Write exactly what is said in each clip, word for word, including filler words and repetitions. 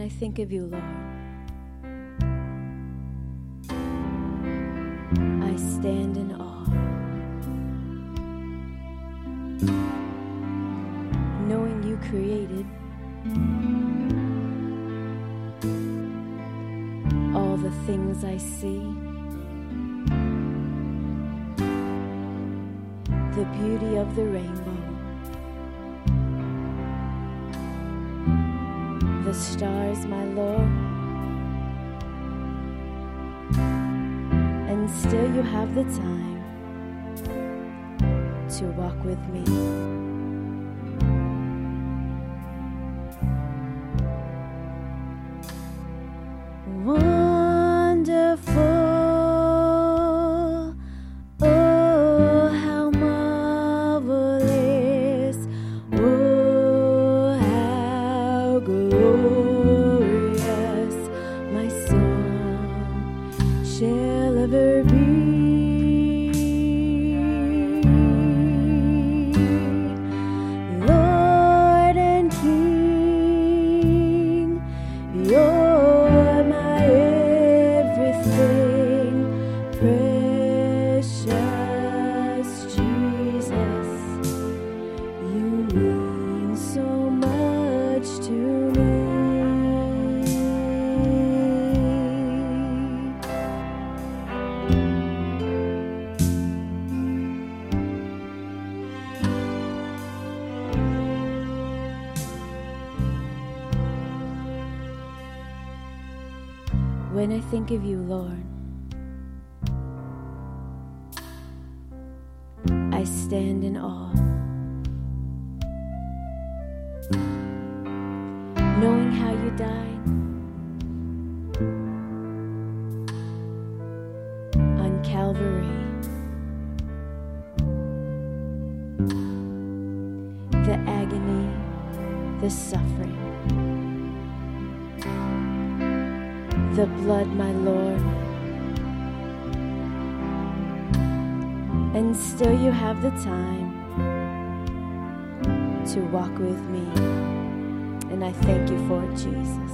I think of you, Lord, I stand in awe, knowing you created all the things I see, the beauty of the rainbow, the stars, my Lord, and still you have the time to walk with me. Wonderful, oh, how marvelous, oh, how glorious, my song shall ever be. Lord and King, you're my everything, precious Jesus, you mean so much to me. When I think of you, Lord, I stand in awe, knowing how you died on Calvary, the agony, the suffering, the blood, my Lord, and still you have the time to walk with me, and I thank you for it, Jesus.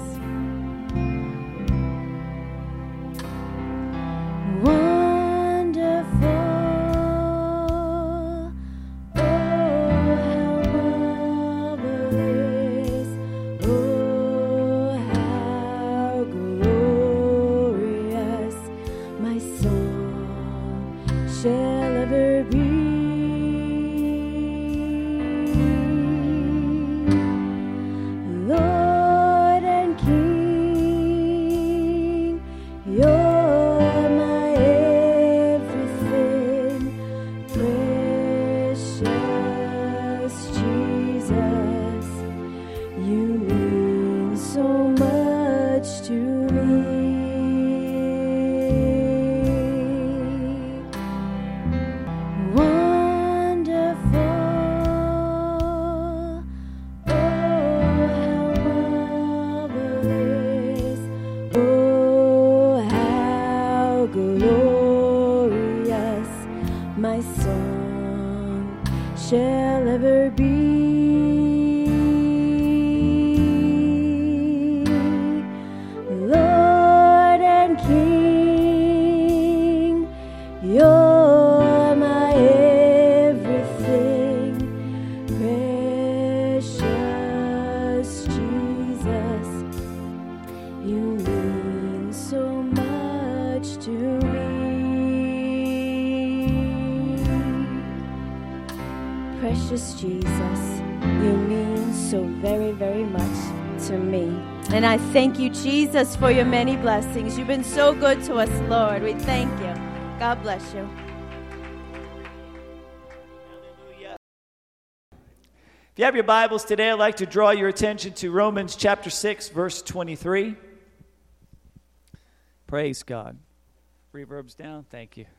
Wonderful, oh, how marvelous, oh, how glorious, my song shall ever be. Lord and King, you're my everything, precious Jesus, you mean so much to me. Wonderful, oh, how marvelous, oh, how glorious, my song shall ever be. Lord and King, you're my everything, precious Jesus, you mean so much to me. Precious Jesus, you mean so very, very much to me. And I thank you, Jesus, for your many blessings. You've been so good to us, Lord. We thank you. God bless you. If you have your Bibles today, I'd like to draw your attention to Romans chapter six, verse twenty-three. Praise God. Reverb's down. Thank you.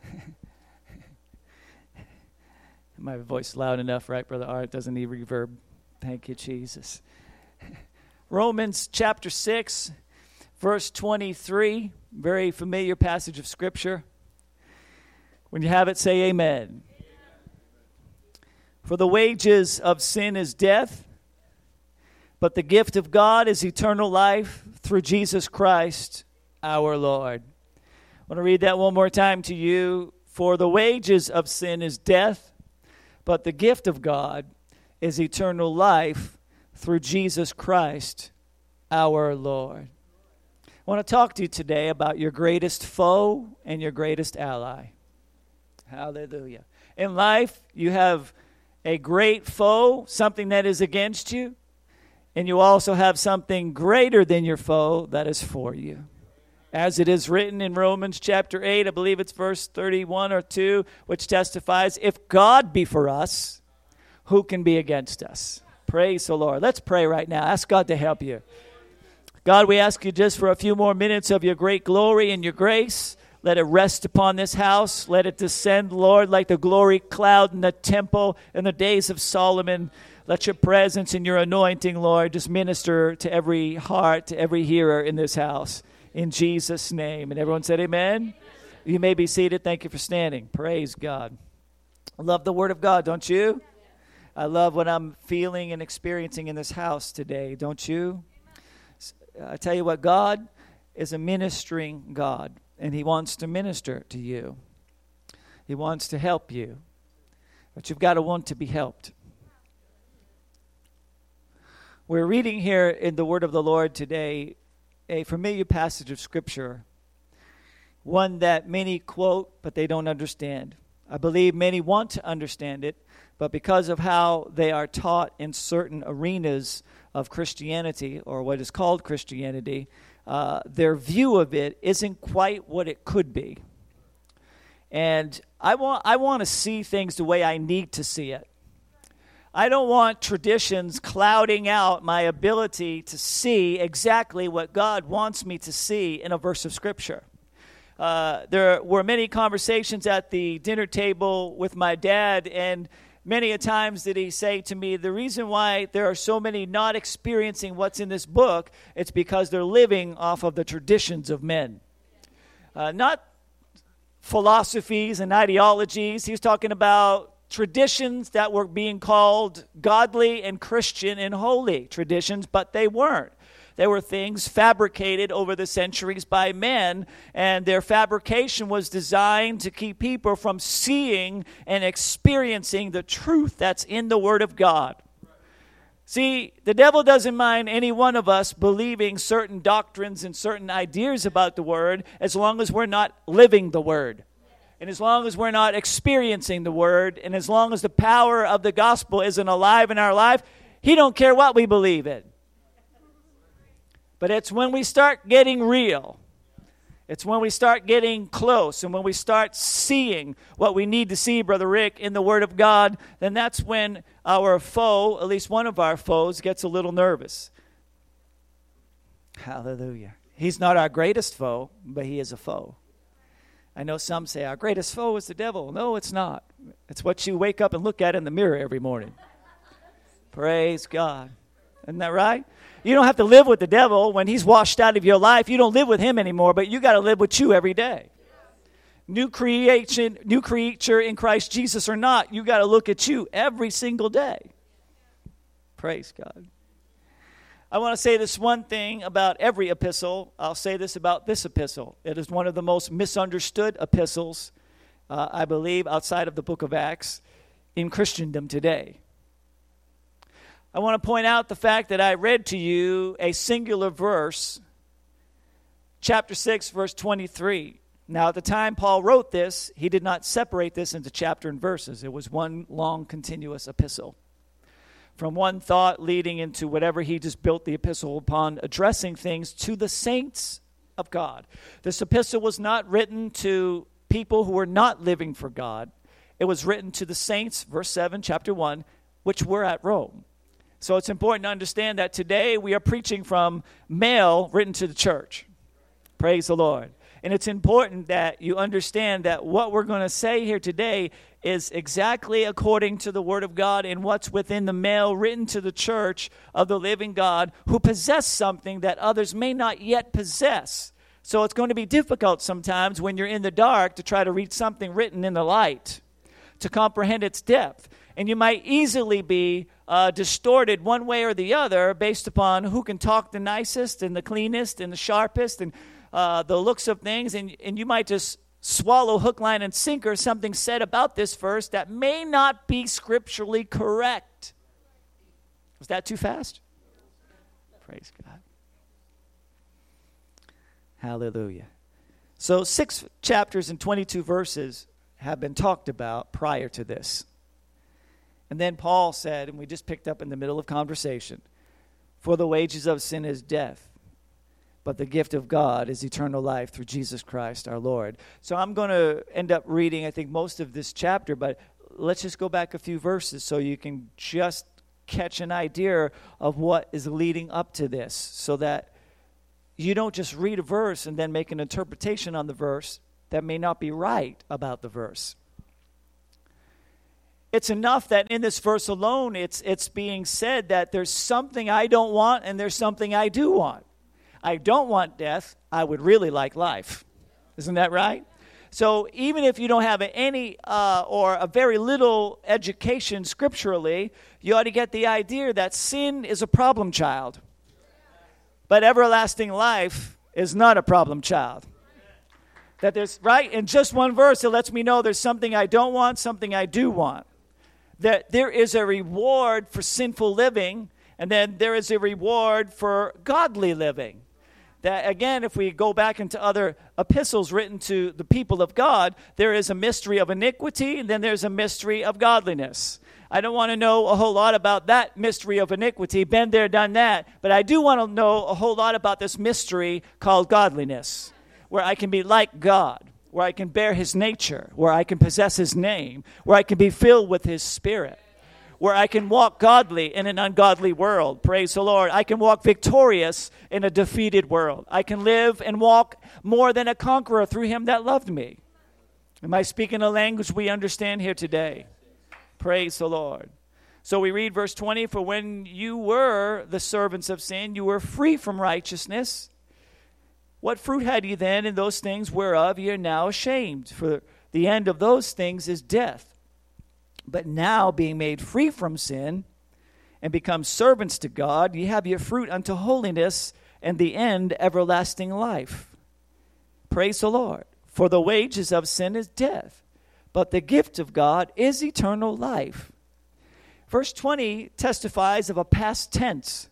My voice loud enough, right, Brother Art? Doesn't need reverb. Thank you, Jesus. Romans chapter six, verse twenty-three. Very familiar passage of Scripture. When you have it, say amen. For the wages of sin is death, but the gift of God is eternal life through Jesus Christ our Lord. I want to read that one more time to you. For the wages of sin is death, but the gift of God is eternal life through Jesus Christ our Lord. I want to talk to you today about your greatest foe and your greatest ally. Hallelujah. In life, you have a great foe, something that is against you, and you also have something greater than your foe that is for you. As it is written in Romans chapter eight, I believe it's verse thirty-one or two, which testifies, if God be for us, who can be against us? Praise the Lord. Let's pray right now. Ask God to help you. God, we ask you just for a few more minutes of your great glory and your grace. Let it rest upon this house. Let it descend, Lord, like the glory cloud in the temple in the days of Solomon. Let your presence and your anointing, Lord, just minister to every heart, to every hearer in this house. In Jesus' name. And everyone said amen? Amen. You may be seated. Thank you for standing. Praise God. I love the Word of God, don't you? I love what I'm feeling and experiencing in this house today, don't you? I tell you what, God is a ministering God, and He wants to minister to you. He wants to help you, but you've got to want to be helped. We're reading here in the Word of the Lord today a familiar passage of Scripture, one that many quote, but they don't understand. I believe many want to understand it, but because of how they are taught in certain arenas of Christianity, or what is called Christianity, uh, their view of it isn't quite what it could be. And I want, I want to see things the way I need to see it. I don't want traditions clouding out my ability to see exactly what God wants me to see in a verse of Scripture. Uh, there were many conversations at the dinner table with my dad, and many a times did he say to me, the reason why there are so many not experiencing what's in this book, it's because they're living off of the traditions of men. Uh, not philosophies and ideologies. He was talking about traditions that were being called godly and Christian and holy traditions, but they weren't. They were things fabricated over the centuries by men, and their fabrication was designed to keep people from seeing and experiencing the truth that's in the Word of God. See, the devil doesn't mind any one of us believing certain doctrines and certain ideas about the Word as long as we're not living the Word. And as long as we're not experiencing the Word, and as long as the power of the gospel isn't alive in our life, he don't care what we believe in. But it's when we start getting real, it's when we start getting close, and when we start seeing what we need to see, Brother Rick, in the Word of God, then that's when our foe, at least one of our foes, gets a little nervous. Hallelujah. He's not our greatest foe, but he is a foe. I know some say our greatest foe is the devil. No, it's not. It's what you wake up and look at in the mirror every morning. Praise God. Isn't that right? You don't have to live with the devil when he's washed out of your life. You don't live with him anymore, but you got to live with you every day. New creation, new creature in Christ Jesus or not, you got to look at you every single day. Praise God. I want to say this one thing about every epistle. I'll say this about this epistle. It is one of the most misunderstood epistles, uh, I believe, outside of the book of Acts in Christendom today. I want to point out the fact that I read to you a singular verse, chapter six, verse twenty-three. Now, at the time Paul wrote this, he did not separate this into chapter and verses. It was one long, continuous epistle. From one thought leading into whatever he just built the epistle upon, addressing things to the saints of God. This epistle was not written to people who were not living for God. It was written to the saints, verse seven, chapter one, which were at Rome. So it's important to understand that today we are preaching from mail written to the church. Praise the Lord. And it's important that you understand that what we're going to say here today is exactly according to the Word of God and what's within the mail written to the church of the living God who possess something that others may not yet possess. So it's going to be difficult sometimes when you're in the dark to try to read something written in the light, to comprehend its depth. And you might easily be uh, distorted one way or the other based upon who can talk the nicest and the cleanest and the sharpest and uh, the looks of things. And, and you might just swallow hook, line, and sinker something said about this verse that may not be scripturally correct. Was that too fast? Praise God. Hallelujah. So six chapters and twenty-two verses have been talked about prior to this. And then Paul said, and we just picked up in the middle of conversation, for the wages of sin is death, but the gift of God is eternal life through Jesus Christ our Lord. So I'm going to end up reading, I think, most of this chapter, but let's just go back a few verses so you can just catch an idea of what is leading up to this, so that you don't just read a verse and then make an interpretation on the verse that may not be right about the verse. It's enough that in this verse alone, it's it's being said that there's something I don't want and there's something I do want. I don't want death. I would really like life. Isn't that right? So even if you don't have any uh, or a very little education scripturally, you ought to get the idea that sin is a problem child. But everlasting life is not a problem child. That there's, right? In just one verse, it lets me know there's something I don't want, something I do want. That there is a reward for sinful living, and then there is a reward for godly living. That, again, if we go back into other epistles written to the people of God, there is a mystery of iniquity, and then there's a mystery of godliness. I don't want to know a whole lot about that mystery of iniquity, been there, done that, but I do want to know a whole lot about this mystery called godliness, where I can be like God, where I can bear his nature, where I can possess his name, where I can be filled with his spirit, where I can walk godly in an ungodly world. Praise the Lord. I can walk victorious in a defeated world. I can live and walk more than a conqueror through him that loved me. Am I speaking a language we understand here today? Praise the Lord. So we read verse twenty, for when you were the servants of sin, you were free from righteousness. What fruit had ye then in those things whereof ye are now ashamed? For the end of those things is death. But now, being made free from sin and become servants to God, ye have your fruit unto holiness, and the end everlasting life. Praise the Lord. For the wages of sin is death, but the gift of God is eternal life. Verse twenty testifies of a past tense.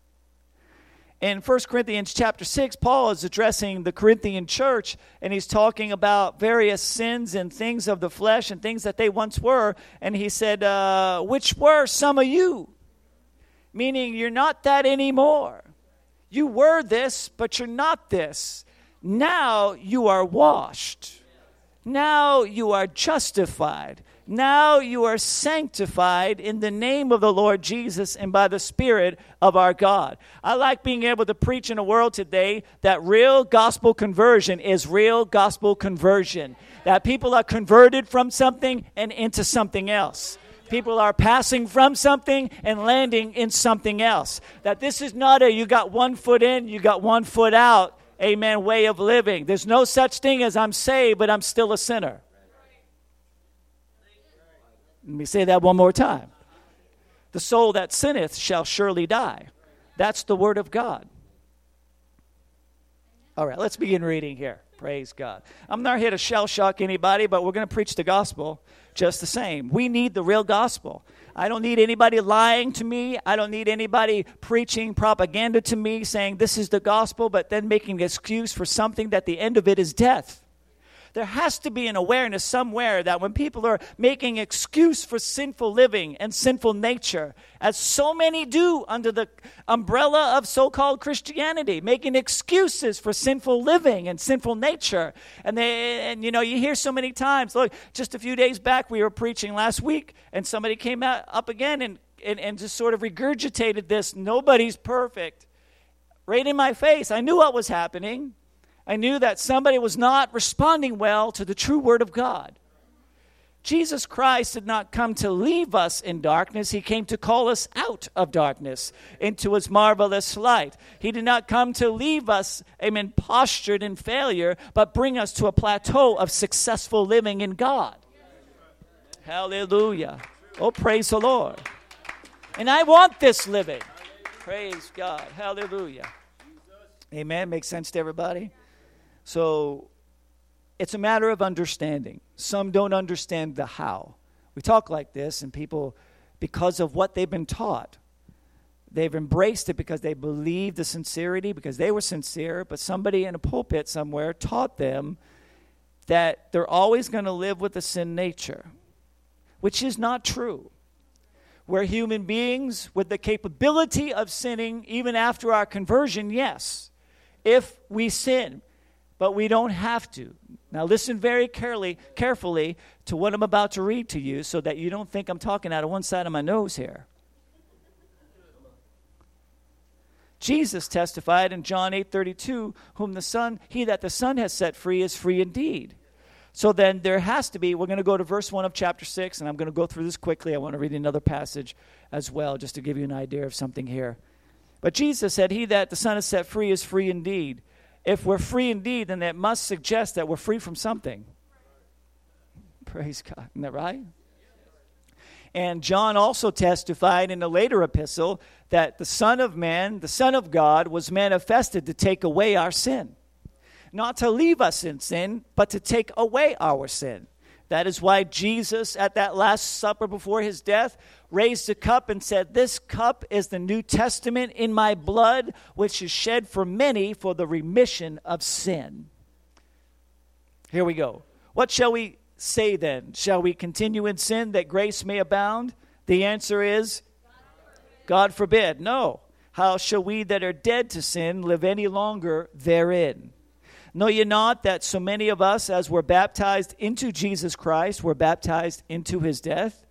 In First Corinthians chapter six, Paul is addressing the Corinthian church, and he's talking about various sins and things of the flesh and things that they once were. And he said, uh, which were some of you? Meaning you're not that anymore. You were this, but you're not this. Now you are washed. Now you are justified. Now you are sanctified in the name of the Lord Jesus and by the Spirit of our God. I like being able to preach in a world today that real gospel conversion is real gospel conversion. That people are converted from something and into something else. People are passing from something and landing in something else. That this is not a you got one foot in, you got one foot out, amen, way of living. There's no such thing as I'm saved, but I'm still a sinner. Let me say that one more time. The soul that sinneth shall surely die. That's the word of God. All right, let's begin reading here. Praise God. I'm not here to shell shock anybody, but we're going to preach the gospel just the same. We need the real gospel. I don't need anybody lying to me. I don't need anybody preaching propaganda to me saying this is the gospel, but then making an excuse for something that the end of it is death. There has to be an awareness somewhere that when people are making excuse for sinful living and sinful nature, as so many do under the umbrella of so-called Christianity, making excuses for sinful living and sinful nature. And, they, and you know, you hear so many times, look, just a few days back we were preaching last week, and somebody came out, up again and, and, and just sort of regurgitated this, nobody's perfect, right in my face. I knew what was happening. I knew that somebody was not responding well to the true word of God. Jesus Christ did not come to leave us in darkness. He came to call us out of darkness into his marvelous light. He did not come to leave us, amen, postured in failure, but bring us to a plateau of successful living in God. Hallelujah. Oh, praise the Lord. And I want this living. Praise God. Hallelujah. Amen. Makes sense to everybody? So it's a matter of understanding. Some don't understand the how. We talk like this, and people, because of what they've been taught, they've embraced it because they believe the sincerity, because they were sincere, but somebody in a pulpit somewhere taught them that they're always going to live with a sin nature, which is not true. We're human beings with the capability of sinning even after our conversion, yes, if we sin, but we don't have to. Now listen very carefully, carefully to what I'm about to read to you so that you don't think I'm talking out of one side of my nose here. Jesus testified in John eight thirty-two, whom the Son, he that the Son has set free is free indeed. So then there has to be, we're going to go to verse one of chapter six, and I'm going to go through this quickly. I want to read another passage as well, just to give you an idea of something here. But Jesus said, he that the Son has set free is free indeed. If we're free indeed, then that must suggest that we're free from something. Praise God. Isn't that right? And John also testified in a later epistle that the Son of Man, the Son of God, was manifested to take away our sin. Not to leave us in sin, but to take away our sin. That is why Jesus, at that Last Supper before his death, raised a cup and said, this cup is the New Testament in my blood, which is shed for many for the remission of sin. Here we go. What shall we say then? Shall we continue in sin that grace may abound? The answer is, God forbid. No. How shall we that are dead to sin live any longer therein? Know ye not that so many of us, as were baptized into Jesus Christ, were baptized into his death?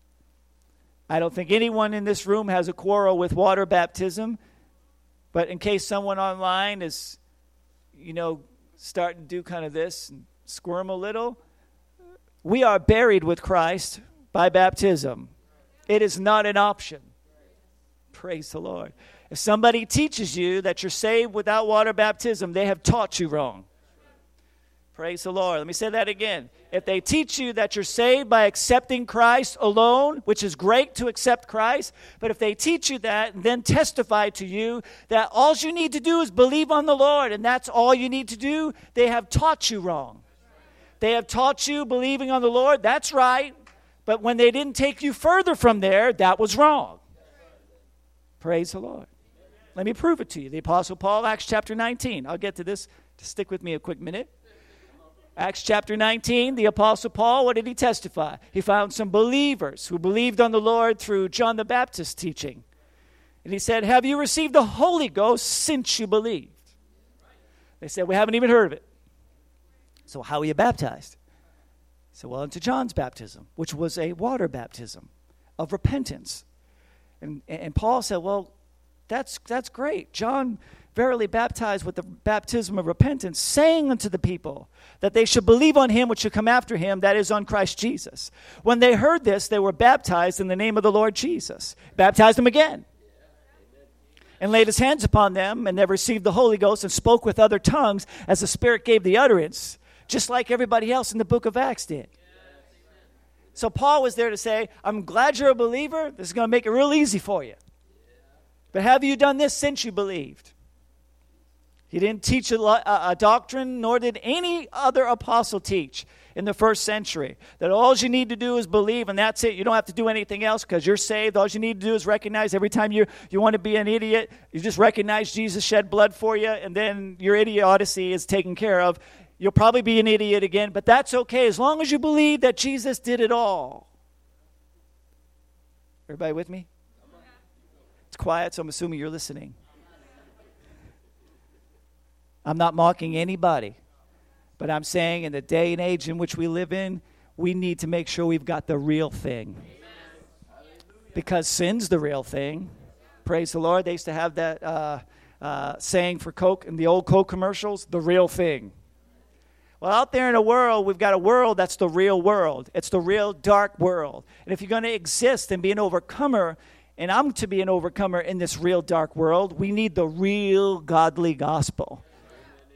I don't think anyone in this room has a quarrel with water baptism, but in case someone online is, you know, starting to do kind of this and squirm a little, we are buried with Christ by baptism. It is not an option. Praise the Lord. If somebody teaches you that you're saved without water baptism, they have taught you wrong. Praise the Lord. Let me say that again. If they teach you that you're saved by accepting Christ alone, which is great to accept Christ, but if they teach you that and then testify to you that all you need to do is believe on the Lord and that's all you need to do, they have taught you wrong. They have taught you believing on the Lord, that's right, but when they didn't take you further from there, that was wrong. Praise the Lord. Let me prove it to you. The Apostle Paul, Acts chapter nineteen. I'll get to this. Just stick with me a quick minute. Acts chapter nineteen, the Apostle Paul, what did he testify? He found some believers who believed on the Lord through John the Baptist's teaching. And he said, have you received the Holy Ghost since you believed? They said, we haven't even heard of it. So how are you baptized? He said, well, into John's baptism, which was a water baptism of repentance. And, and Paul said, well, that's that's great. John verily baptized with the baptism of repentance, saying unto the people that they should believe on him which should come after him, that is on Christ Jesus. When they heard this, they were baptized in the name of the Lord Jesus. Baptized them again. And laid his hands upon them, and they received the Holy Ghost and spoke with other tongues as the Spirit gave the utterance, just like everybody else in the book of Acts did. So Paul was there to say, I'm glad you're a believer. This is going to make it real easy for you. But have you done this since you believed? He didn't teach a, a, a doctrine, nor did any other apostle teach in the first century, that all you need to do is believe, and that's it. You don't have to do anything else because you're saved. All you need to do is recognize every time you, you want to be an idiot, you just recognize Jesus shed blood for you, and then your idiocy is taken care of. You'll probably be an idiot again, but that's okay as long as you believe that Jesus did it all. Everybody with me? It's quiet, so I'm assuming you're listening. I'm not mocking anybody, but I'm saying in the day and age in which we live in, we need to make sure we've got the real thing. Because sin's the real thing. Praise the Lord. They used to have that uh, uh, saying for Coke in the old Coke commercials, the real thing. Well, out there in the world, we've got a world that's the real world. It's the real dark world. And if you're going to exist and be an overcomer, and I'm to be an overcomer in this real dark world, we need the real godly gospel.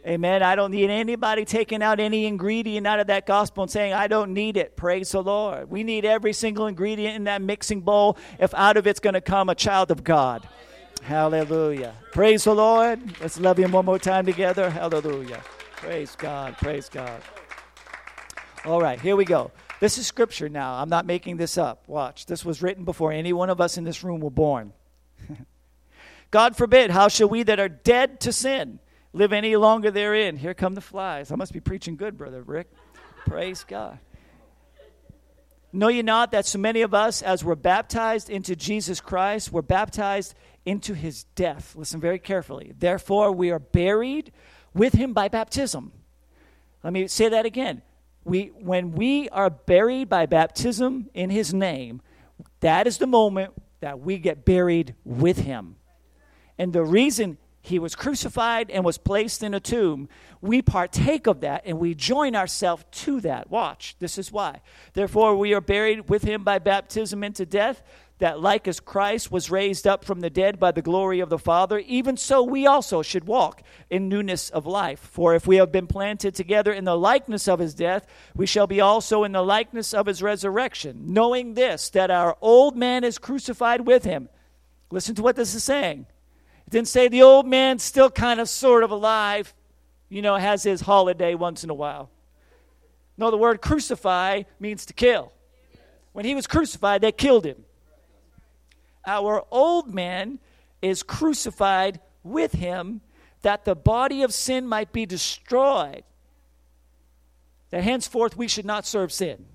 Amen. I don't need anybody taking out any ingredient out of that gospel and saying, I don't need it. Praise the Lord. We need every single ingredient in that mixing bowl if out of it's going to come a child of God. Hallelujah. Praise the Lord. Let's love him one more time together. Hallelujah. Praise God. Praise God. All right, here we go. This is scripture now. I'm not making this up. Watch. This was written before any one of us in this room were born. God forbid, how shall we that are dead to sin live any longer therein? Here come the flies. I must be preaching good, Brother Rick. Praise God. Know ye not that so many of us, as we're baptized into Jesus Christ, we're baptized into his death. Listen very carefully. Therefore, we are buried with him by baptism. Let me say that again. We, when we are buried by baptism in his name, that is the moment that we get buried with him. And the reason he was crucified and was placed in a tomb, we partake of that and we join ourselves to that. Watch, this is why. Therefore, we are buried with him by baptism into death, that like as Christ was raised up from the dead by the glory of the Father, even so we also should walk in newness of life. For if we have been planted together in the likeness of his death, we shall be also in the likeness of his resurrection, knowing this, that our old man is crucified with him. Listen to what this is saying. It didn't say the old man's still kind of sort of alive, you know, has his holiday once in a while. No, the word crucify means to kill. When he was crucified, they killed him. Our old man is crucified with him, that the body of sin might be destroyed, that henceforth we should not serve sin.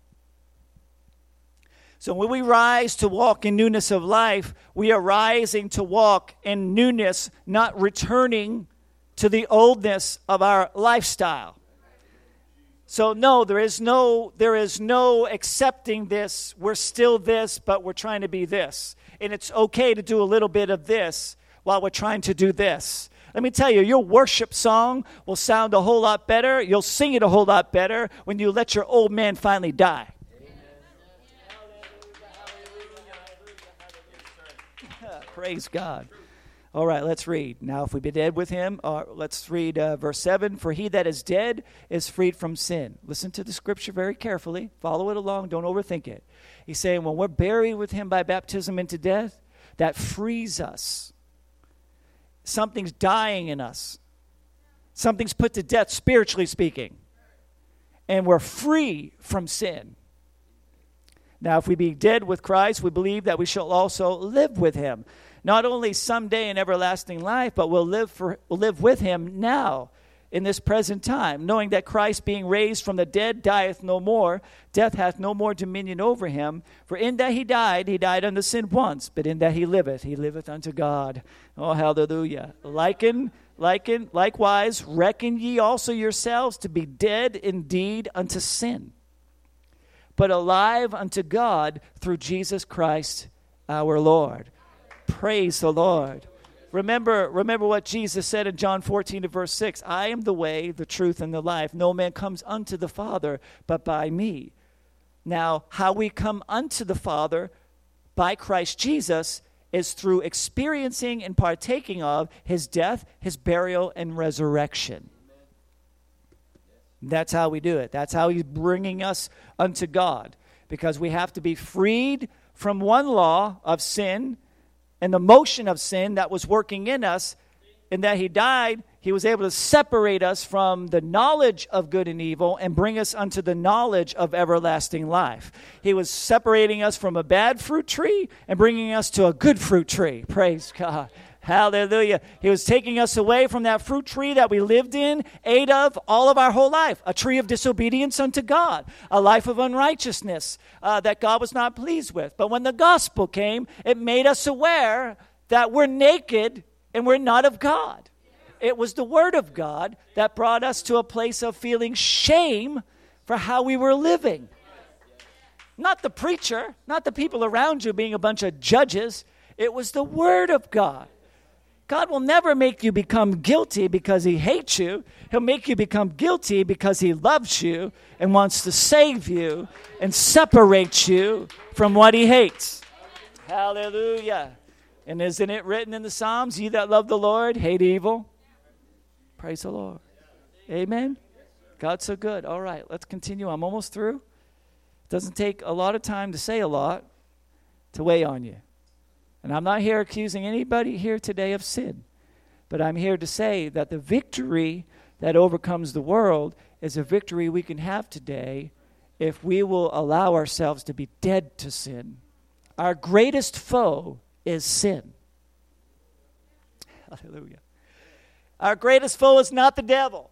So when we rise to walk in newness of life, we are rising to walk in newness, not returning to the oldness of our lifestyle. So no, there is no there is no accepting this. We're still this, but we're trying to be this. And it's okay to do a little bit of this while we're trying to do this. Let me tell you, your worship song will sound a whole lot better. You'll sing it a whole lot better when you let your old man finally die. Praise God. All right, let's read. Now, if we be dead with him, uh, let's read uh, verse seven. For he that is dead is freed from sin. Listen to the scripture very carefully. Follow it along. Don't overthink it. He's saying when we're buried with him by baptism into death, that frees us. Something's dying in us. Something's put to death, spiritually speaking. And we're free from sin. Now, if we be dead with Christ, we believe that we shall also live with him. Not only someday in everlasting life, but we'll live for we'll live with him now in this present time, knowing that Christ being raised from the dead dieth no more, death hath no more dominion over him. For in that he died, he died unto sin once, but in that he liveth, he liveth unto God. Oh, hallelujah. Liken, liken, likewise, reckon ye also yourselves to be dead indeed unto sin, but alive unto God through Jesus Christ our Lord. Praise the Lord. Remember, remember what Jesus said in John fourteen to verse six. I am the way, the truth, and the life. No man comes unto the Father but by me. Now, how we come unto the Father by Christ Jesus is through experiencing and partaking of his death, his burial, and resurrection. That's how we do it. That's how he's bringing us unto God. Because we have to be freed from one law of sin and the motion of sin that was working in us. In that he died, he was able to separate us from the knowledge of good and evil and bring us unto the knowledge of everlasting life. He was separating us from a bad fruit tree and bringing us to a good fruit tree. Praise God. Hallelujah. He was taking us away from that fruit tree that we lived in, ate of all of our whole life, a tree of disobedience unto God, a life of unrighteousness uh, that God was not pleased with. But when the gospel came, it made us aware that we're naked and we're not of God. It was the word of God that brought us to a place of feeling shame for how we were living. Not the preacher, not the people around you being a bunch of judges. It was the word of God. God will never make you become guilty because he hates you. He'll make you become guilty because he loves you and wants to save you and separate you from what he hates. Hallelujah. And isn't it written in the Psalms, ye that love the Lord, hate evil? Praise the Lord. Amen. God's so good. All right, let's continue. I'm almost through. It doesn't take a lot of time to say a lot to weigh on you. And I'm not here accusing anybody here today of sin, but I'm here to say that the victory that overcomes the world is a victory we can have today if we will allow ourselves to be dead to sin. Our greatest foe is sin. Hallelujah. Our greatest foe is not the devil.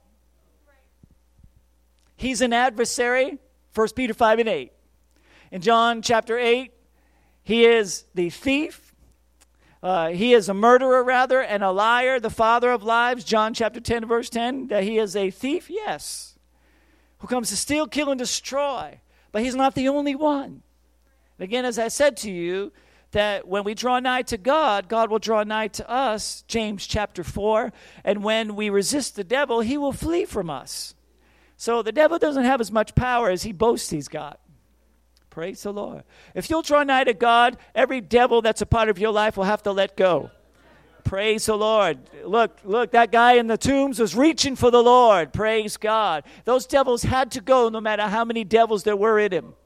He's an adversary, First Peter five and eight. In John chapter eight, he is the thief. Uh, he is a murderer, rather, and a liar, the father of lies. John chapter ten, verse ten, that he is a thief, yes, who comes to steal, kill, and destroy. But he's not the only one. And again, as I said to you, that when we draw nigh to God, God will draw nigh to us, James chapter four. And when we resist the devil, he will flee from us. So the devil doesn't have as much power as he boasts he's got. Praise the Lord. If you'll draw nigh to God, every devil that's a part of your life will have to let go. Praise the Lord. Look, look, that guy in the tombs was reaching for the Lord. Praise God. Those devils had to go no matter how many devils there were in him.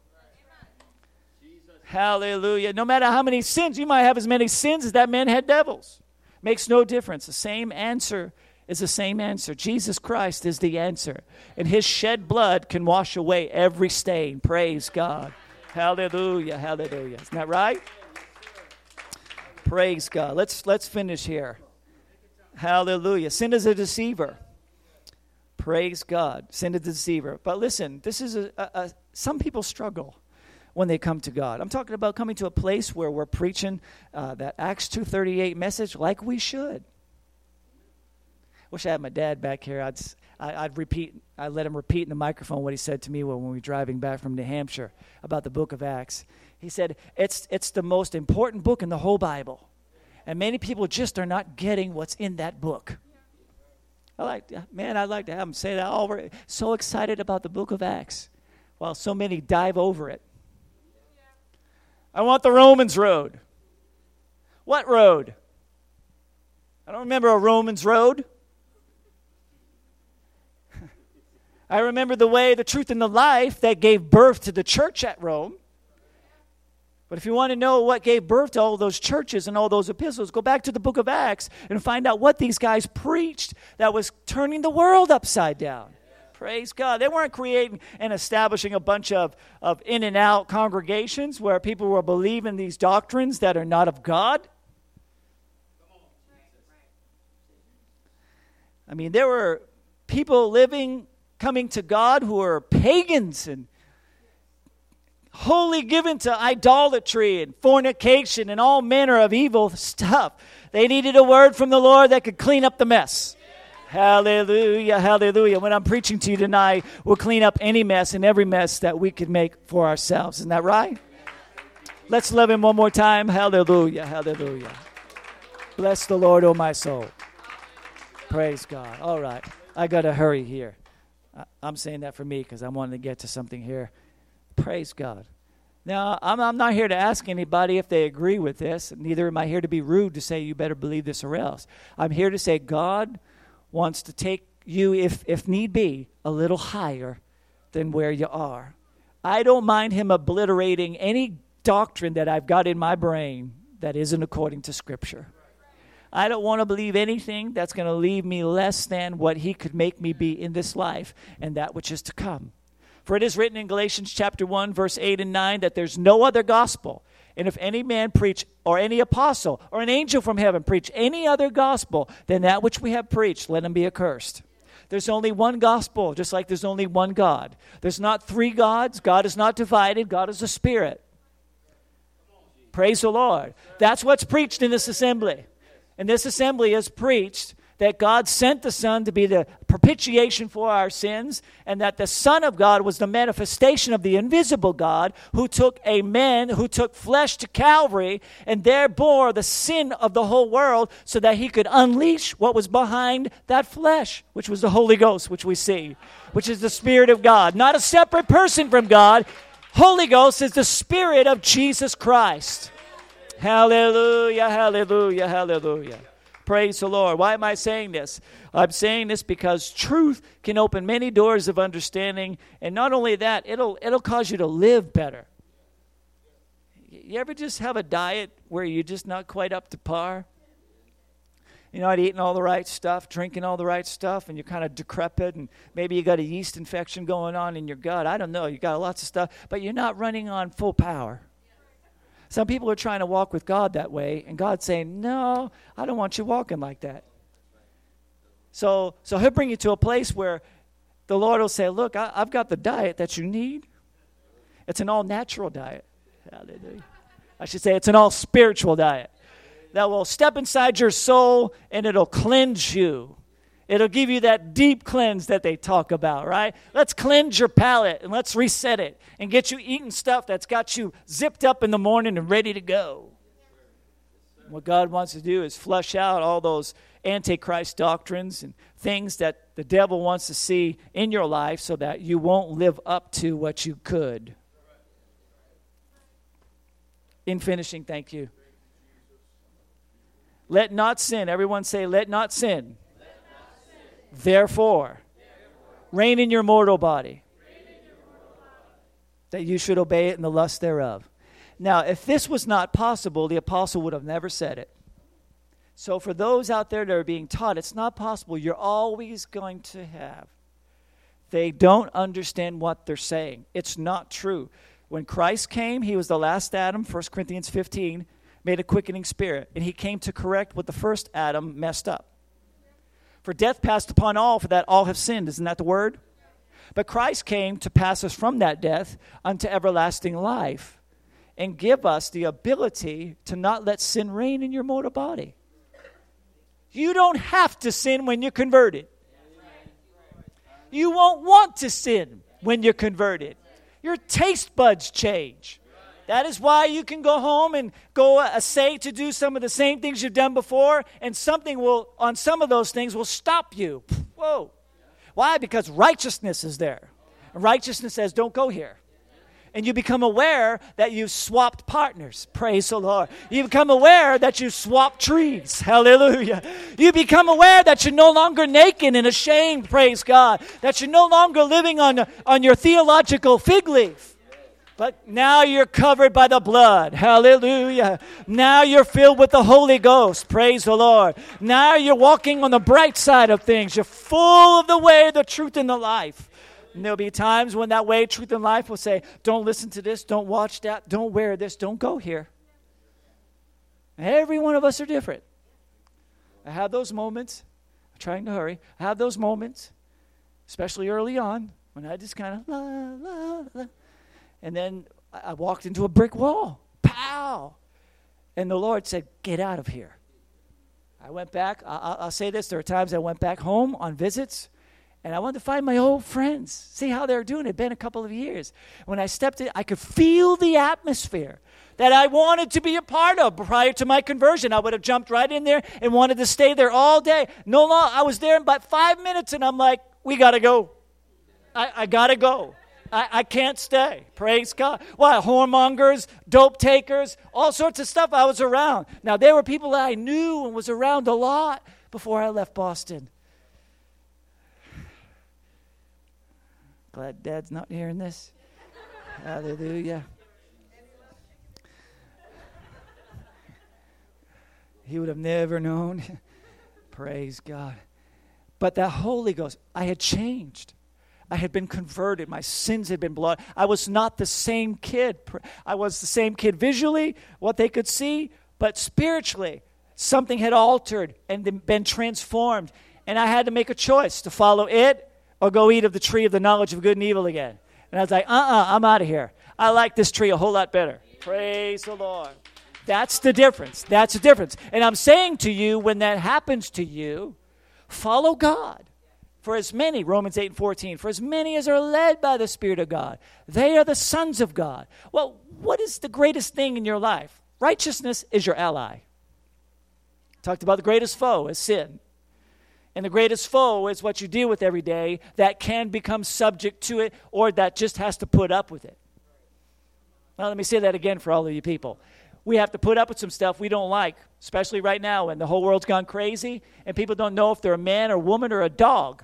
Hallelujah. No matter how many sins, you might have as many sins as that man had devils. Makes no difference. The same answer is the same answer. Jesus Christ is the answer. And his shed blood can wash away every stain. Praise God. Hallelujah. Hallelujah. Isn't that right? Praise God. Let's let's finish here. Hallelujah. Sin is a deceiver. Praise God. Sin is a deceiver. But listen, this is a, a, a some people struggle when they come to God. I'm talking about coming to a place where we're preaching uh, that Acts two thirty-eight message like we should. Wish I had my dad back here. I'd I, I'd repeat. I let him repeat in the microphone what he said to me when, when we were driving back from New Hampshire about the book of Acts. He said it's it's the most important book in the whole Bible, and many people just are not getting what's in that book. I like, man, I'd like to have him say that. Oh, we're so excited about the book of Acts, while so many dive over it. I want the Romans road. What road? I don't remember a Romans road. I remember the way, the truth, and the life that gave birth to the church at Rome. But if you want to know what gave birth to all those churches and all those epistles, go back to the book of Acts and find out what these guys preached that was turning the world upside down. Praise God. They weren't creating and establishing a bunch of, of in and out congregations where people were believing these doctrines that are not of God. I mean, there were people living, coming to God who were pagans and wholly given to idolatry and fornication and all manner of evil stuff. They needed a word from the Lord that could clean up the mess. Hallelujah, hallelujah. When I'm preaching to you tonight, we'll clean up any mess and every mess that we could make for ourselves. Isn't that right? Let's love him one more time. Hallelujah, hallelujah. Bless the Lord, oh my soul. Praise God. All right. I got to hurry here. I'm saying that for me because I wanted to get to something here. Praise God. Now, I'm, I'm not here to ask anybody if they agree with this. Neither am I here to be rude to say you better believe this or else. I'm here to say God wants to take you, if, if need be, a little higher than where you are. I don't mind him obliterating any doctrine that I've got in my brain that isn't according to Scripture. I don't want to believe anything that's going to leave me less than what he could make me be in this life and that which is to come. For it is written in Galatians chapter one, verse eight and nine, that there's no other gospel. And if any man preach, or any apostle, or an angel from heaven preach any other gospel than that which we have preached, let him be accursed. There's only one gospel, just like there's only one God. There's not three gods. God is not divided. God is a spirit. Praise the Lord. That's what's preached in this assembly. And this assembly has preached that God sent the Son to be the propitiation for our sins, and that the Son of God was the manifestation of the invisible God who took a man, who took flesh to Calvary, and there bore the sin of the whole world so that he could unleash what was behind that flesh, which was the Holy Ghost, which we see, which is the Spirit of God. Not a separate person from God. Holy Ghost is the Spirit of Jesus Christ. Hallelujah, hallelujah, hallelujah. Praise the Lord. Why am I saying this? I'm saying this because truth can open many doors of understanding, and not only that, it'll it'll cause you to live better. You ever just have a diet where you're just not quite up to par? You're not eating all the right stuff, drinking all the right stuff, and you're kind of decrepit, and maybe you got a yeast infection going on in your gut. I don't know. You got lots of stuff, but you're not running on full power. Some people are trying to walk with God that way, and God's saying, no, I don't want you walking like that. So, so he'll bring you to a place where the Lord will say, look, I, I've got the diet that you need. It's an all-natural diet. Hallelujah. I should say it's an all-spiritual diet that will step inside your soul, and it'll cleanse you. It'll give you that deep cleanse that they talk about, right? Let's cleanse your palate, and let's reset it and get you eating stuff that's got you zipped up in the morning and ready to go. What God wants to do is flush out all those antichrist doctrines and things that the devil wants to see in your life so that you won't live up to what you could. In finishing, thank you. Let not sin. Everyone say, let not sin. Let not sin. Therefore, Therefore, reign in your mortal body, in your mortal body, that you should obey it in the lust thereof. Now, if this was not possible, the apostle would have never said it. So for those out there that are being taught, it's not possible. You're always going to have. They don't understand what they're saying. It's not true. When Christ came, he was the last Adam, First Corinthians fifteen, made a quickening spirit, and he came to correct what the first Adam messed up. For death passed upon all, for that all have sinned. Isn't that the word? But Christ came to pass us from that death unto everlasting life and give us the ability to not let sin reign in your mortal body. You don't have to sin when you're converted. You won't want to sin when you're converted. Your taste buds change. That is why you can go home and go uh, say to do some of the same things you've done before, and something will, on some of those things, will stop you. Whoa. Why? Because righteousness is there. And righteousness says, don't go here. And you become aware that you've swapped partners. Praise the Lord. You become aware that you've swapped trees. Hallelujah. You become aware that you're no longer naked and ashamed. Praise God. That you're no longer living on, on your theological fig leaf. But now you're covered by the blood. Hallelujah. Now you're filled with the Holy Ghost. Praise the Lord. Now you're walking on the bright side of things. You're full of the way, the truth, and the life. And there'll be times when that way, truth, and life will say, don't listen to this, don't watch that, don't wear this, don't go here. Every one of us are different. I have those moments. I'm trying to hurry. I have those moments, especially early on, when I just kind of la, la, la. And then I walked into a brick wall. Pow! And the Lord said, get out of here. I went back. I, I'll say this. There are times I went back home on visits, and I wanted to find my old friends, see how they're doing. It had been a couple of years. When I stepped in, I could feel the atmosphere that I wanted to be a part of prior to my conversion. I would have jumped right in there and wanted to stay there all day. No long. I was there in about five minutes, and I'm like, we got to go. I, I got to go. I, I can't stay. Praise God. Why? Whoremongers, dope takers, all sorts of stuff I was around. Now, there were people that I knew and was around a lot before I left Boston. Glad Dad's not hearing this. Hallelujah. He would have never known. Praise God. But that Holy Ghost, I had changed. I had been converted. My sins had been blotted. I was not the same kid. I was the same kid visually, what they could see, but spiritually, something had altered and been transformed. And I had to make a choice to follow it or go eat of the tree of the knowledge of good and evil again. And I was like, uh-uh, I'm out of here. I like this tree a whole lot better. Praise the Lord. That's the difference. That's the difference. And I'm saying to you, when that happens to you, follow God. For as many, Romans eight and fourteen, for as many as are led by the Spirit of God, they are the sons of God. Well, what is the greatest thing in your life? Righteousness is your ally. Talked about the greatest foe is sin. And the greatest foe is what you deal with every day that can become subject to it or that just has to put up with it. Well, let me say that again for all of you people. we have to put up with some stuff we don't like, especially right now when the whole world's gone crazy and people don't know if they're a man or woman or a dog.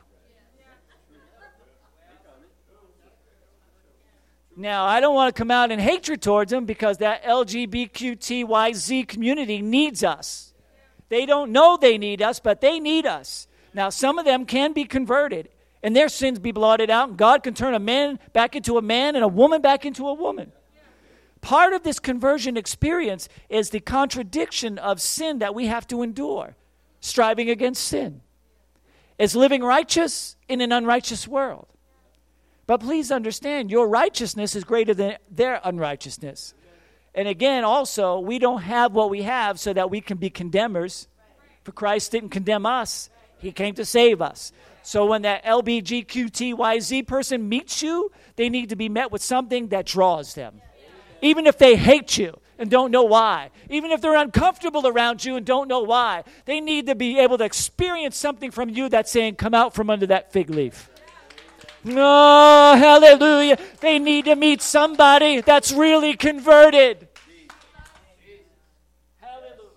Now, I don't want to come out in hatred towards them because that L G B T Q Y Z community needs us. They don't know they need us, but they need us. Now, some of them can be converted and their sins be blotted out, and God can turn a man back into a man and a woman back into a woman. Part of this conversion experience is the contradiction of sin that we have to endure, striving against sin. It's living righteous in an unrighteous world. But please understand, your righteousness is greater than their unrighteousness. And again, also, we don't have what we have so that we can be condemners. For Christ didn't condemn us. He came to save us. So when that L G B T Q Y Z person meets you, they need to be met with something that draws them. Even if they hate you and don't know why. Even if they're uncomfortable around you and don't know why. They need to be able to experience something from you that's saying, come out from under that fig leaf. No, oh, hallelujah. They need to meet somebody that's really converted. Hallelujah.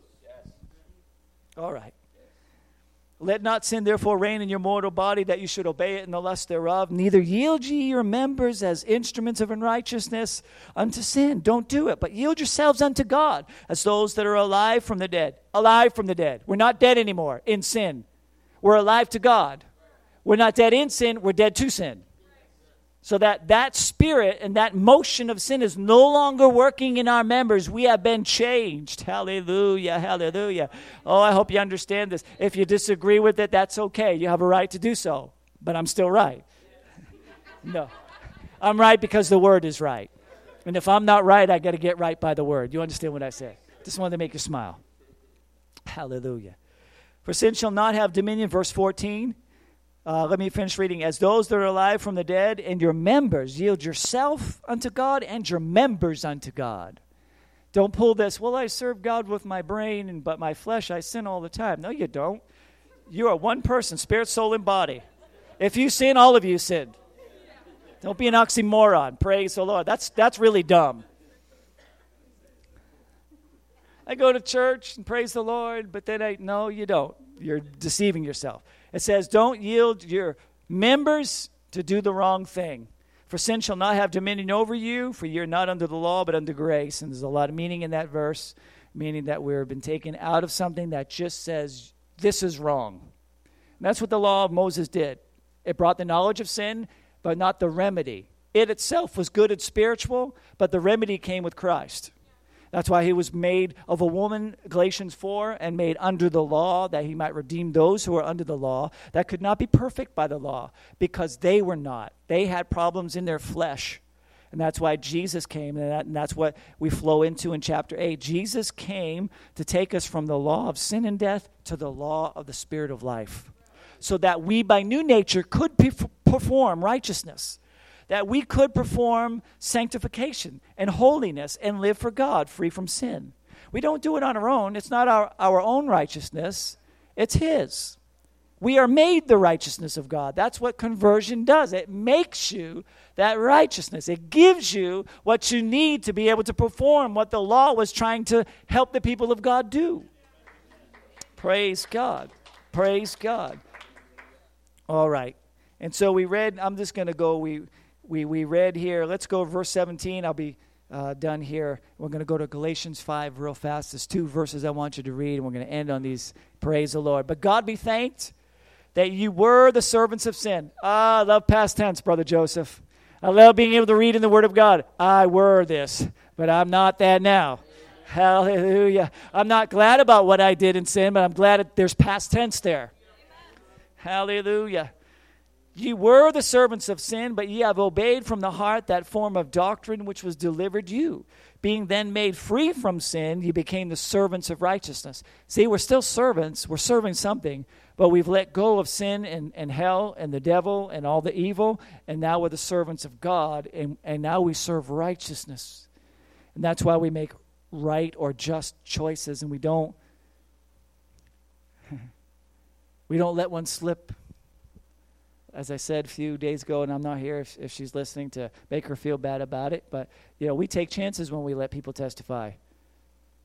All right. Let not sin therefore reign in your mortal body, that you should obey it in the lust thereof. Neither yield ye your members as instruments of unrighteousness unto sin. Don't do it, but yield yourselves unto God as those that are alive from the dead. Alive from the dead. We're not dead anymore in sin. We're alive to God. We're not dead in sin, we're dead to sin. So that that spirit and that motion of sin is no longer working in our members. We have been changed. Hallelujah, hallelujah. Oh, I hope you understand this. If you disagree with it, that's okay. You have a right to do so. But I'm still right. No. I'm right because the word is right. And if I'm not right, I got to get right by the word. You understand what I say? Just wanted to make you smile. Hallelujah. For sin shall not have dominion, verse fourteen. Uh, let me finish reading. As those that are alive from the dead, and your members, yield yourself unto God and your members unto God. Don't pull this, well, I serve God with my brain, and but my flesh I sin all the time. No, you don't. You are one person, spirit, soul, and body. If you sin, all of you sin. Don't be an oxymoron. Praise the Lord. That's, that's really dumb. I go to church and praise the Lord, but then I, no, you don't. You're deceiving yourself. It says, don't yield your members to do the wrong thing. For sin shall not have dominion over you, for you're not under the law, but under grace. And there's a lot of meaning in that verse, meaning that we've been taken out of something that just says, this is wrong. And that's what the law of Moses did. It brought the knowledge of sin, but not the remedy. It itself was good and spiritual, but the remedy came with Christ. That's why he was made of a woman, Galatians four, and made under the law, that he might redeem those who are under the law, that could not be perfect by the law, because they were not. They had problems in their flesh. And that's why Jesus came, and, that, and that's what we flow into in chapter eight. Jesus came to take us from the law of sin and death to the law of the Spirit of life, so that we by new nature could pe- perform righteousness. That we could perform sanctification and holiness and live for God, free from sin. We don't do it on our own. It's not our, our own righteousness. It's His. We are made the righteousness of God. That's what conversion does. It makes you that righteousness. It gives you what you need to be able to perform what the law was trying to help the people of God do. Praise God. Praise God. All right. And so we read, I'm just going to go, we... We we read here, let's go to verse seventeen. I'll be uh, done here. We're going to go to Galatians five real fast. There's two verses I want you to read, and we're going to end on these. Praise the Lord. But God be thanked that you were the servants of sin. Ah, I love past tense, Brother Joseph. I love being able to read in the Word of God. I were this, but I'm not that now. Hallelujah. I'm not glad about what I did in sin, but I'm glad that there's past tense there. Hallelujah. Ye were the servants of sin, but ye have obeyed from the heart that form of doctrine which was delivered you. Being then made free from sin, ye became the servants of righteousness. See, we're still servants. We're serving something, but we've let go of sin and, and hell and the devil and all the evil, and now we're the servants of God, and, and now we serve righteousness. And that's why we make right or just choices, and we don't we don't let one slip. As I said a few days ago, and I'm not here if, if she's listening to make her feel bad about it, but, you know, we take chances when we let people testify.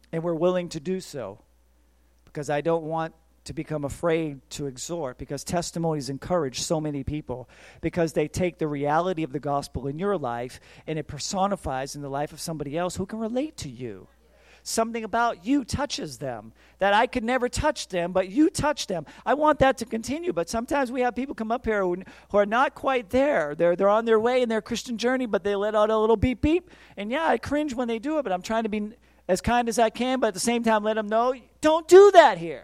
And we're willing to do so because I don't want to become afraid to exhort, because testimonies encourage so many people, because they take the reality of the gospel in your life and it personifies in the life of somebody else who can relate to you. Something about you touches them that I could never touch them, but you touch them. I want that to continue, but sometimes we have people come up here who, who are not quite there. They're, they're on their way in their Christian journey, but they let out a little beep beep. And yeah, I cringe when they do it, but I'm trying to be as kind as I can, but at the same time let them know, don't do that here.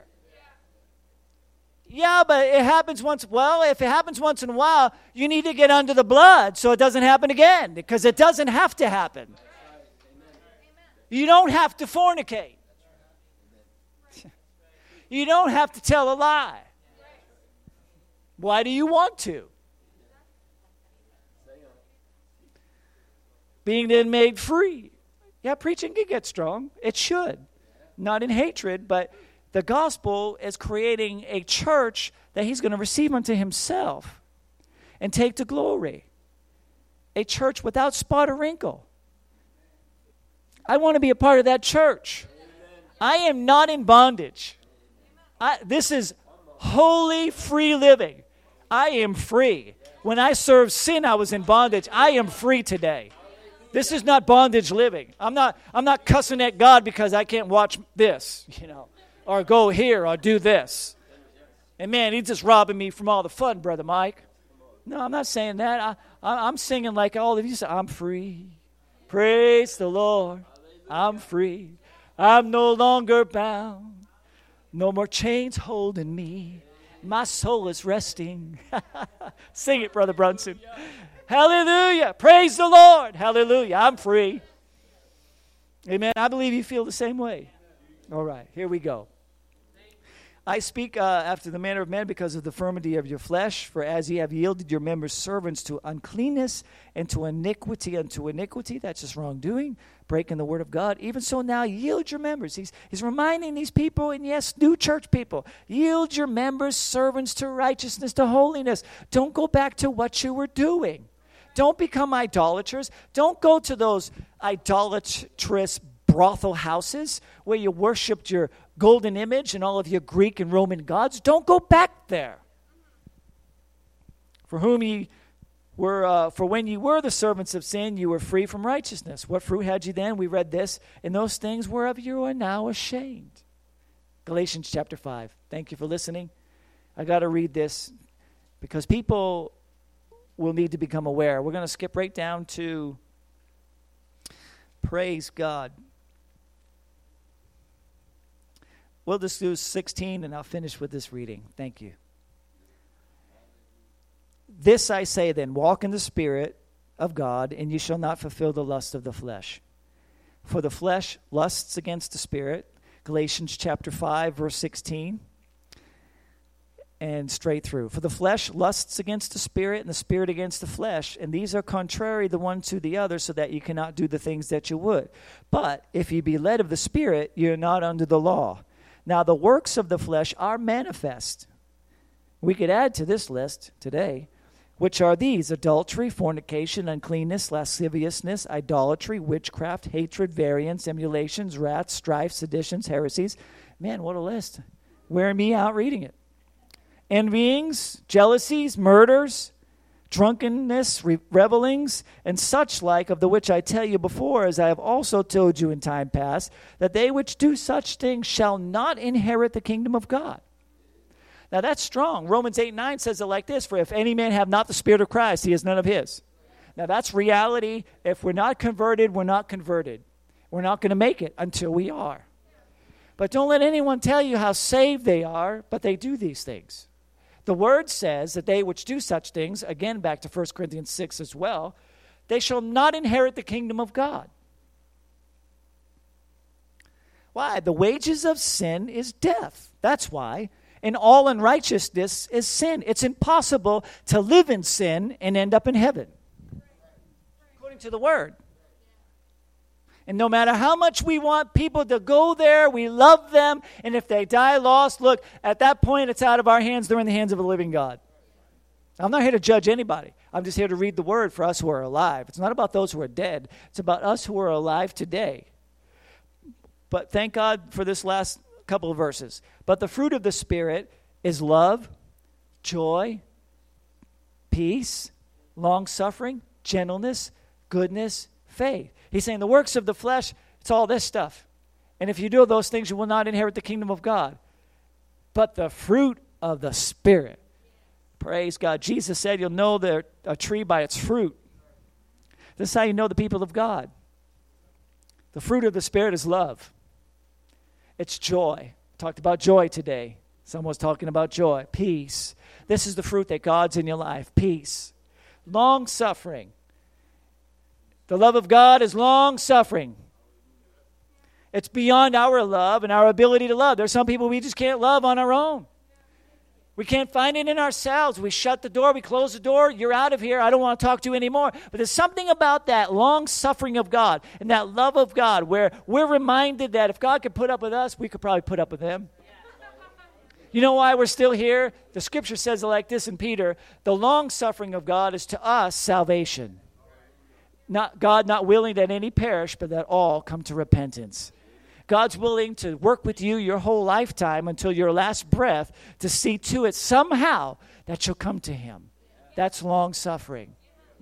Yeah, but it happens once. Well, if it happens once in a while, you need to get under the blood so it doesn't happen again, because it doesn't have to happen. You don't have to fornicate. You don't have to tell a lie. Why do you want to? Being then made free. Yeah, preaching can get strong. It should. Not in hatred, but the gospel is creating a church that he's going to receive unto himself and take to glory. A church without spot or wrinkle. I want to be a part of that church. I am not in bondage. I, this is holy, free living. I am free. When I served sin, I was in bondage. I am free today. This is not bondage living. I'm not, I'm not cussing at God because I can't watch this, you know, or go here or do this. And man, he's just robbing me from all the fun, Brother Mike. No, I'm not saying that. I, I, I'm singing like all of you say, I'm free. Praise the Lord. I'm free. I'm no longer bound. No more chains holding me. My soul is resting. Sing it, Brother Brunson. Hallelujah. Praise the Lord. Hallelujah. I'm free. Amen. I believe you feel the same way. All right, here we go. I speak uh, after the manner of men because of the infirmity of your flesh. For as ye have yielded your members servants to uncleanness and to iniquity unto iniquity, that's just wrongdoing, breaking the word of God. Even so now yield your members. He's, he's reminding these people, and yes, new church people, yield your members servants to righteousness, to holiness. Don't go back to what you were doing. Don't become idolaters. Don't go to those idolatrous brothel houses where you worshipped your golden image and all of your Greek and Roman gods. Don't go back there. For whom ye were, uh, for when ye were the servants of sin, you were free from righteousness. What fruit had ye then? We read this. And those things whereof you are now ashamed. Galatians chapter five. Thank you for listening. I got to read this because people will need to become aware. We're going to skip right down to, praise God. We'll just do sixteen, and I'll finish with this reading. Thank you. This I say then, walk in the Spirit of God, and you shall not fulfill the lust of the flesh. For the flesh lusts against the Spirit. Galatians chapter five, verse sixteen. And straight through. For the flesh lusts against the Spirit, and the Spirit against the flesh. And these are contrary the one to the other, so that you cannot do the things that you would. But if you be led of the Spirit, you are not under the law. Now the works of the flesh are manifest. We could add to this list today, which are these: adultery, fornication, uncleanness, lasciviousness, idolatry, witchcraft, hatred, variance, emulations, wrath, strife, seditions, heresies. Man, what a list. Wear me out reading it. Envyings, jealousies, murders, drunkenness, re- revelings, and such like, of the which I tell you before, as I have also told you in time past, that they which do such things shall not inherit the kingdom of God. Now that's strong. Romans eight nine says it like this: for if any man have not the Spirit of Christ, he is none of his. Now that's reality. If we're not converted, we're not converted. We're not going to make it until we are. But don't let anyone tell you how saved they are, but they do these things. The word says that they which do such things, again back to First Corinthians six as well, they shall not inherit the kingdom of God. Why? The wages of sin is death. That's why. And all unrighteousness is sin. It's impossible to live in sin and end up in heaven, according to the word. And no matter how much we want people to go there, we love them. And if they die lost, look, at that point, it's out of our hands. They're in the hands of a living God. I'm not here to judge anybody. I'm just here to read the word for us who are alive. It's not about those who are dead. It's about us who are alive today. But thank God for this last couple of verses. But the fruit of the Spirit is love, joy, peace, long-suffering, gentleness, goodness, faith. He's saying the works of the flesh, it's all this stuff. And if you do those things, you will not inherit the kingdom of God. But the fruit of the Spirit. Praise God. Jesus said you'll know the, a tree by its fruit. This is how you know the people of God. The fruit of the Spirit is love. It's joy. Talked about joy today. Someone was talking about joy. Peace. This is the fruit that God's in your life. Peace. Long-suffering. The love of God is long-suffering. It's beyond our love and our ability to love. There's some people we just can't love on our own. We can't find it in ourselves. We shut the door. We close the door. You're out of here. I don't want to talk to you anymore. But there's something about that long-suffering of God and that love of God where we're reminded that if God could put up with us, we could probably put up with him. You know why we're still here? The scripture says it like this in Peter. The long-suffering of God is to us salvation. Not God not willing that any perish, but that all come to repentance. God's willing to work with you your whole lifetime until your last breath to see to it somehow that you'll come to him. That's long-suffering.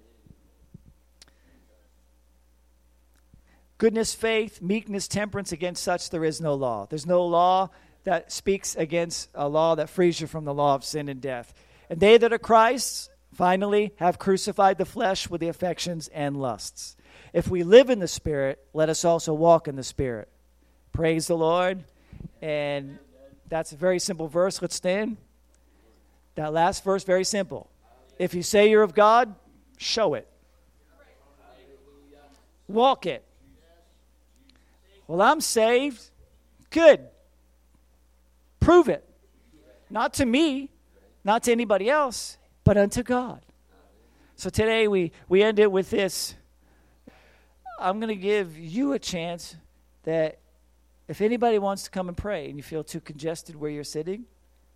Goodness, faith, meekness, temperance, against such there is no law. There's no law that speaks against a law that frees you from the law of sin and death. And they that are Christ's, finally, have crucified the flesh with the affections and lusts. If we live in the Spirit, let us also walk in the Spirit. Praise the Lord. And that's a very simple verse. Let's stand. That last verse, very simple. If you say you're of God, show it. Walk it. Well, I'm saved. Good. Prove it. Not to me, not to anybody else, but unto God. So today we, we end it with this. I'm going to give you a chance that if anybody wants to come and pray and you feel too congested where you're sitting,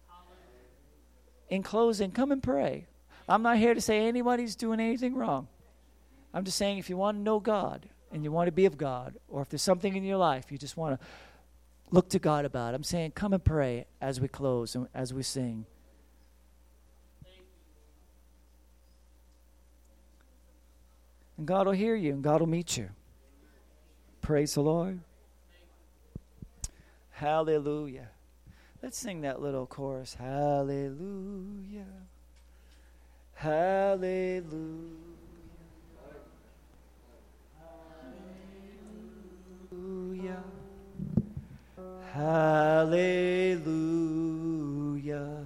in closing, come and pray. I'm not here to say anybody's doing anything wrong. I'm just saying if you want to know God and you want to be of God, or if there's something in your life you just want to look to God about, I'm saying come and pray as we close and as we sing. And God will hear you and God will meet you. Praise the Lord. Hallelujah. Let's sing that little chorus. Hallelujah. Hallelujah. Hallelujah. Hallelujah.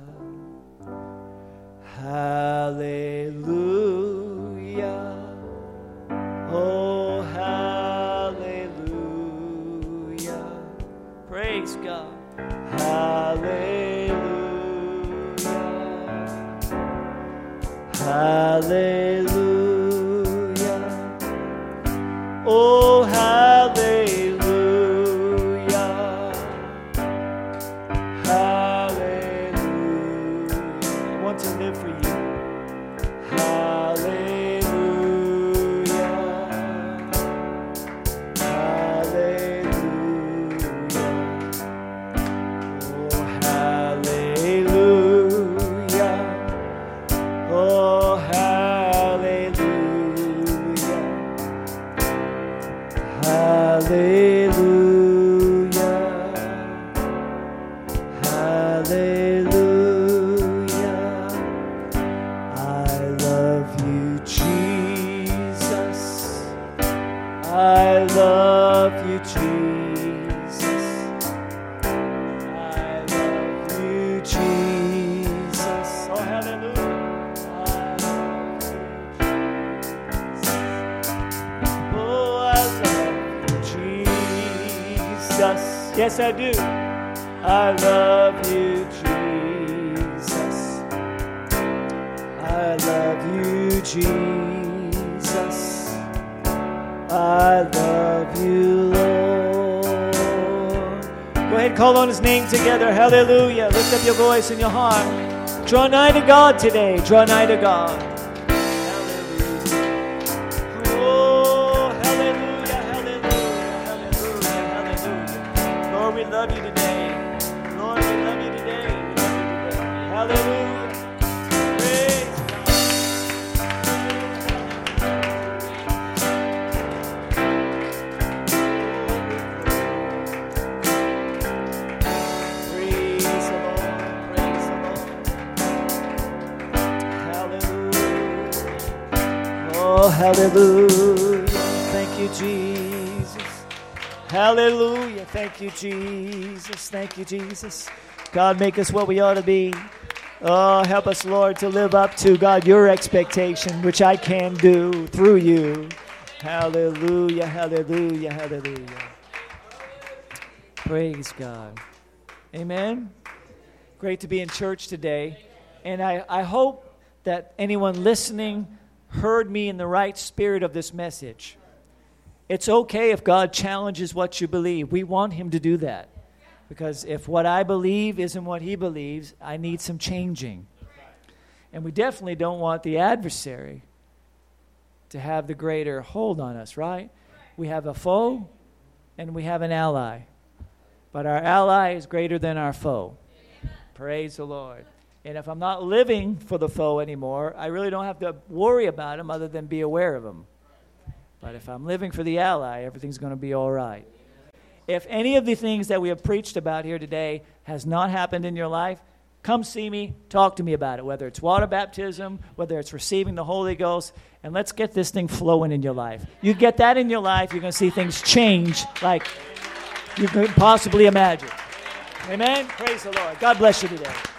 Hallelujah. Oh, hallelujah. Praise God. Hallelujah. Hallelujah. Oh, hallelujah. Hallelujah. I want to live for you. Hallelujah. Hallelujah. Oh, hallelujah. Oh, hallelujah. Hallelujah. Hallelujah. I love you, Jesus. I love you, Jesus. I love you, Jesus. Oh, hallelujah. I love you, Jesus. Oh, I love you, Jesus. Yes, I do. I love you, Jesus. I love you, Jesus. I love you, Lord. Go ahead and call on his name together. Hallelujah. Lift up your voice and your heart. Draw nigh to God today. Draw nigh to God. Hallelujah. Oh, hallelujah, hallelujah, hallelujah, hallelujah. we love you today. Lord, we love you today. We love you today. Hallelujah. Praise God. Praise the Lord. Praise the Lord. Hallelujah. Oh, hallelujah. Thank you, Jesus. Hallelujah. Thank you, Jesus. Thank you, Jesus. God, make us what we ought to be. Oh, help us, Lord, to live up to, God, your expectation, which I can do through you. Hallelujah, hallelujah, hallelujah. Praise God. Amen. Great to be in church today. And I, I hope that anyone listening heard me in the right spirit of this message. It's okay if God challenges what you believe. We want him to do that. Because if what I believe isn't what he believes, I need some changing. And we definitely don't want the adversary to have the greater hold on us, right? We have a foe and we have an ally. But our ally is greater than our foe. Praise the Lord. And if I'm not living for the foe anymore, I really don't have to worry about him other than be aware of him. But if I'm living for the ally, everything's going to be all right. If any of the things that we have preached about here today has not happened in your life, come see me, talk to me about it, whether it's water baptism, whether it's receiving the Holy Ghost, and let's get this thing flowing in your life. You get that in your life, you're going to see things change like you could possibly imagine. Amen? Praise the Lord. God bless you today.